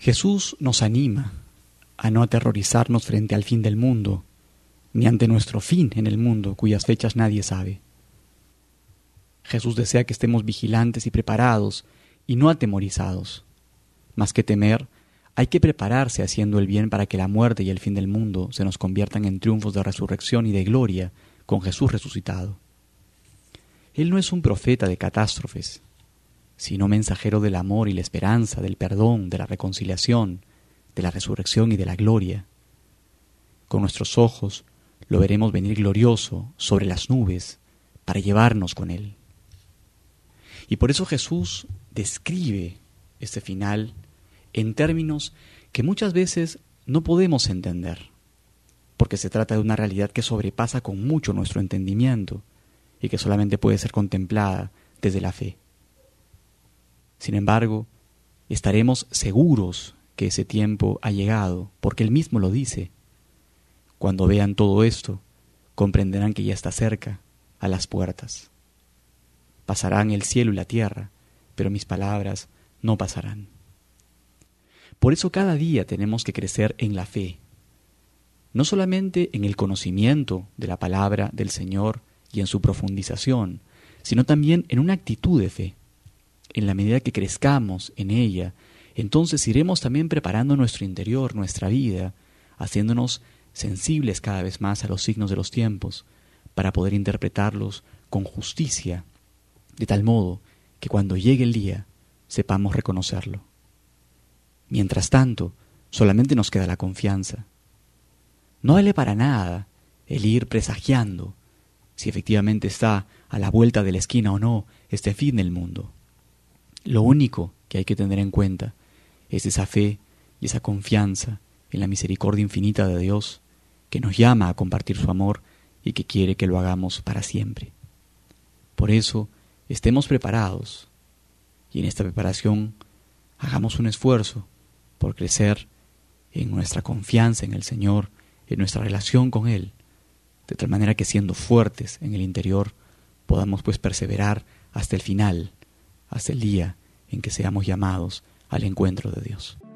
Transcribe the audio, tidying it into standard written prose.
Jesús nos anima a no aterrorizarnos frente al fin del mundo, ni ante nuestro fin en el mundo, cuyas fechas nadie sabe. Jesús desea que estemos vigilantes y preparados, y no atemorizados. Más que temer, hay que prepararse haciendo el bien para que la muerte y el fin del mundo se nos conviertan en triunfos de resurrección y de gloria con Jesús resucitado. Él no es un profeta de catástrofes, sino mensajero del amor y la esperanza, del perdón, de la reconciliación, de la resurrección y de la gloria. Con nuestros ojos lo veremos venir glorioso sobre las nubes para llevarnos con Él. Y por eso Jesús describe este final en términos que muchas veces no podemos entender, porque se trata de una realidad que sobrepasa con mucho nuestro entendimiento y que solamente puede ser contemplada desde la fe. Sin embargo, estaremos seguros que ese tiempo ha llegado, porque Él mismo lo dice. Cuando vean todo esto, comprenderán que ya está cerca, a las puertas. Pasarán el cielo y la tierra, pero mis palabras no pasarán. Por eso cada día tenemos que crecer en la fe, no solamente en el conocimiento de la palabra del Señor y en su profundización, sino también en una actitud de fe. En la medida que crezcamos en ella, entonces iremos también preparando nuestro interior, nuestra vida, haciéndonos sensibles cada vez más a los signos de los tiempos, para poder interpretarlos con justicia, de tal modo que cuando llegue el día sepamos reconocerlo. Mientras tanto, solamente nos queda la confianza. No vale para nada el ir presagiando si efectivamente está a la vuelta de la esquina o no este fin del mundo. Lo único que hay que tener en cuenta es esa fe y esa confianza en la misericordia infinita de Dios, que nos llama a compartir su amor y que quiere que lo hagamos para siempre. Por eso, estemos preparados, y en esta preparación hagamos un esfuerzo por crecer en nuestra confianza en el Señor, en nuestra relación con Él, de tal manera que siendo fuertes en el interior, podamos pues perseverar hasta el final, hasta el día en que seamos llamados al encuentro de Dios.